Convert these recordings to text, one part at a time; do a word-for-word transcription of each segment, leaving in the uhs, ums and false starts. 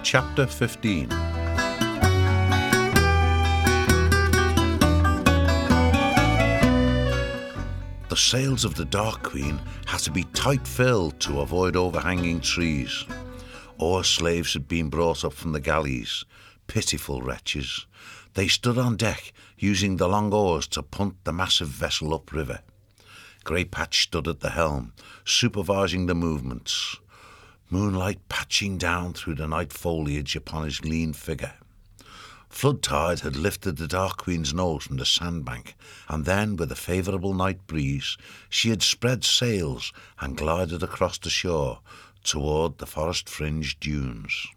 Chapter fifteen. The sails of the Dark Queen had to be tight-filled to avoid overhanging trees. Oar slaves had been brought up from the galleys. Pitiful wretches. They stood on deck, using the long oars to punt the massive vessel upriver. Grey Patch stood at the helm, supervising the movements. Moonlight patching down through the night foliage upon his lean figure. Flood tide had lifted the Dark Queen's nose from the sandbank, and then, with a favourable night breeze, she had spread sails and glided across the shore toward the forest-fringed dunes.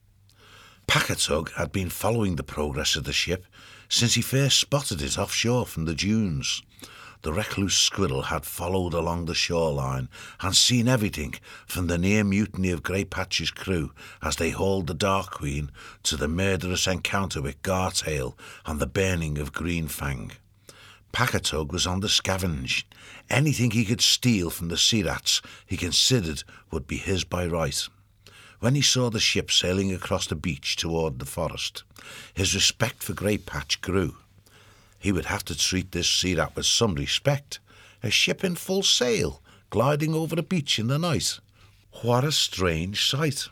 Packatug had been following the progress of the ship since he first spotted it offshore from the dunes. The recluse squirrel had followed along the shoreline and seen everything from the near mutiny of Grey Patch's crew as they hauled the Dark Queen to the murderous encounter with Gartail and the burning of Greenfang. Packatug was on the scavenge. Anything he could steal from the sea rats he considered would be his by right. When he saw the ship sailing across the beach toward the forest, his respect for Grey Patch grew. He would have to treat this sea rat with some respect. A ship in full sail, gliding over the beach in the night. What a strange sight.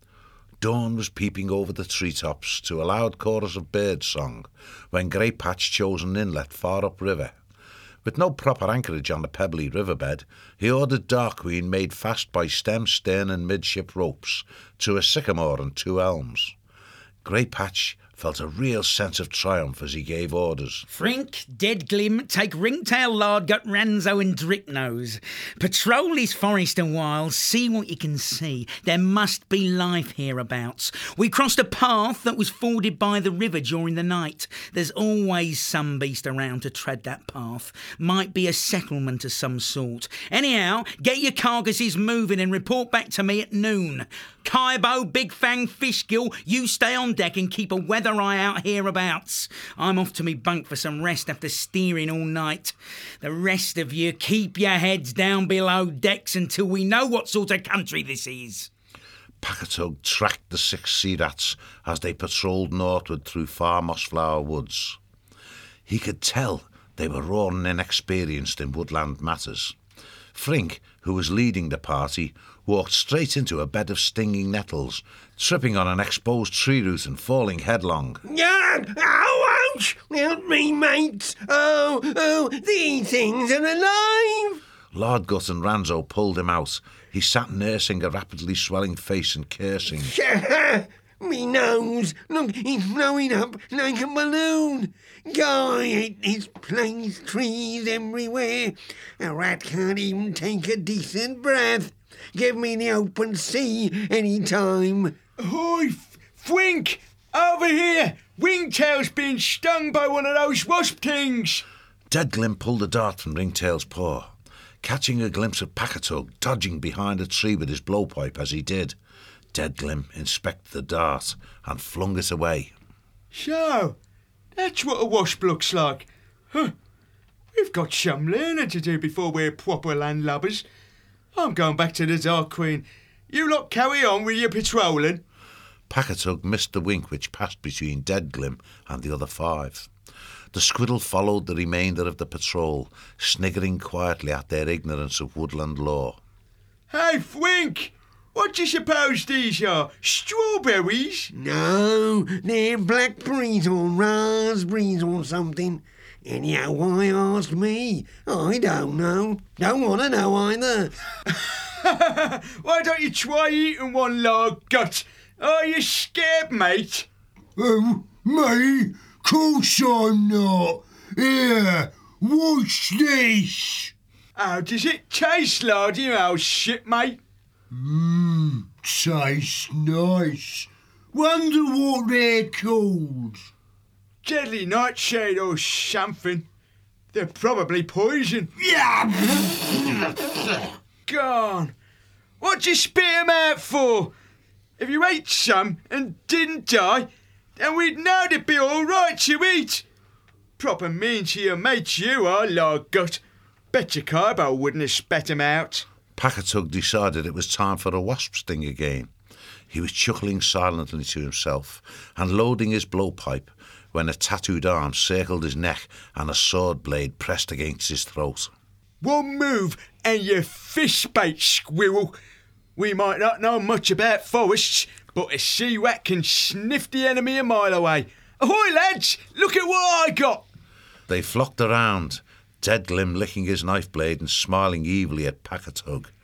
Dawn was peeping over the treetops to a loud chorus of bird song when Grey Patch chose an inlet far upriver. With no proper anchorage on the pebbly riverbed, he ordered Dark Queen made fast by stem, stern and midship ropes to a sycamore and two elms. Grey Patch felt a real sense of triumph as he gave orders. Frink, Deadglim, take Ringtail, Lardgut, Ranzo and Dricknose. Patrol this forest a while, see what you can see. There must be life hereabouts. We crossed a path that was forded by the river during the night. There's always some beast around to tread that path. Might be a settlement of some sort. Anyhow, get your carcasses moving and report back to me at noon. Kaibo, Big Fang, Fishgill, you stay on deck and keep a weather eye out hereabouts. I'm off to me bunk for some rest after steering all night. The rest of you, keep your heads down below decks until we know what sort of country this is. Packatug tracked the six sea rats as they patrolled northward through far mossflower woods. He could tell they were raw and inexperienced in woodland matters. Frink, who was leading the party, walked straight into a bed of stinging nettles, tripping on an exposed tree root and falling headlong. Yeah, oh, ouch! Help me, mates! Oh, oh, these things are alive! Lardgut and Ranzo pulled him out. He sat nursing a rapidly swelling face and cursing. Me nose! Look, it's blowing up like a balloon! God, it is plains, trees everywhere. A rat can't even take a decent breath. Give me the open sea any time. Ahoy, Fwink! Over here! Ringtail's been stung by one of those wasp things! Deadglim pulled a dart from Ringtail's paw, catching a glimpse of Packatug dodging behind a tree with his blowpipe as he did. Deadglim inspected the dart and flung it away. So, that's what a wasp looks like. Huh. We've got some learning to do before we're proper landlubbers. I'm going back to the Dark Queen. You lot carry on with your patrolling. Packatug missed the wink which passed between Deadglim and the other five. The squirrel followed the remainder of the patrol, sniggering quietly at their ignorance of woodland law. Hey, Fwink! What do you suppose these are? Strawberries? No, they're blackberries or raspberries or something. Anyhow, why ask me? I don't know. Don't want to know either. Why don't you try eating one, Lardgut? Are you scared, mate? Oh, me? Course I'm not. Here, watch this. How does it taste, Lard, you old shipmate? Mmm, tastes nice. Wonder what they're called. Deadly nightshade or something. They're probably poison. Yeah. Gone. What'd you spit 'em out for? If you ate some and didn't die, then we'd know they'd be all right to eat. Proper mean to your mates you are, Lardgut. Bet your Kaibo wouldn't have spat 'em out. Packatug decided it was time for a wasp sting again. He was chuckling silently to himself and loading his blowpipe when a tattooed arm circled his neck and a sword blade pressed against his throat. One move and you fish bait, squirrel. We might not know much about forests, but a sea-rat can sniff the enemy a mile away. Ahoy, lads! Look at what I got! They flocked around, Deadglim licking his knife blade and smiling evilly at Packatug.